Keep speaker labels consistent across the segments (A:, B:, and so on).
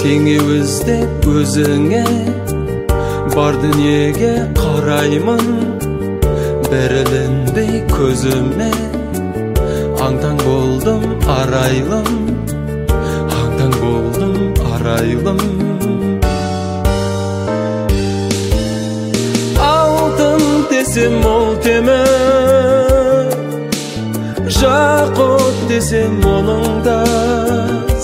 A: Сеңе өздеп өзіңе бар дүниеге қараймын, берілінбей көзіме аңтаң болдым арайлым, аңтаң болдым арайлым. Алтын десем ол темір, жақұт десем оның тас,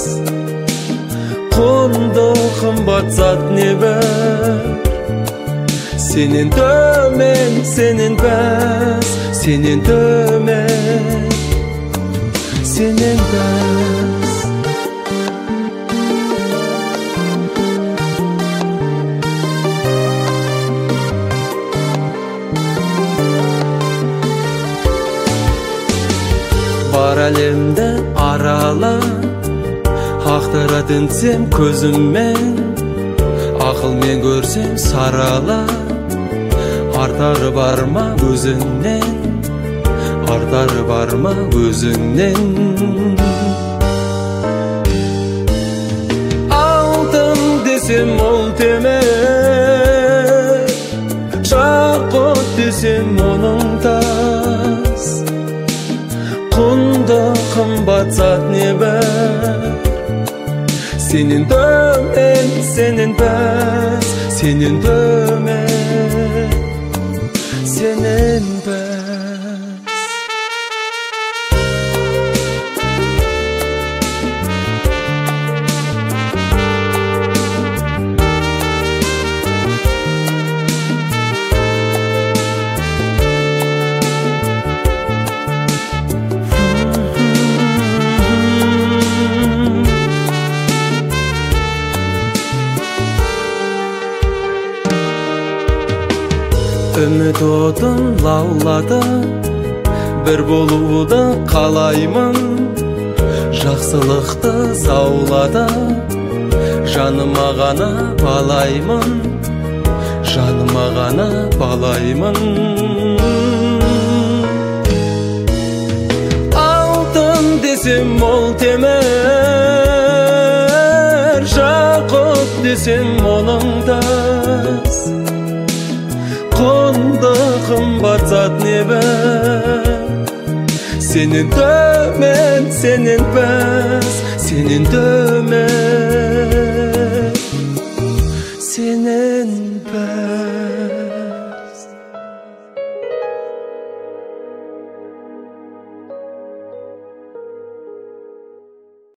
A: құнды қымбат зат небір. Сенен төмен, сенен пәс, сенен төмен, сенен пәс. Бар әлемді арала, ақтара тінсем көзіммен, ақылмен көрсем сарала. Артары бар ма өзіңнен, артары бар ма өзіңнен. Алтын десем ол темір, жақұт десем оның тас, құнды қымбат зат небір. Сенен төмен, сенен пәс, сенен төмен, сенен пәс. Үміт отын лаулады, бір болуды қалаймын, жақсылықты заулады, жаныма ғана балаймын, жаныма ғана балаймын. Алтын десем ол темір, жақұт десем оның тас, құнды қымбат зат небір. Сенен төмен, сенен пәс, сенен төмен.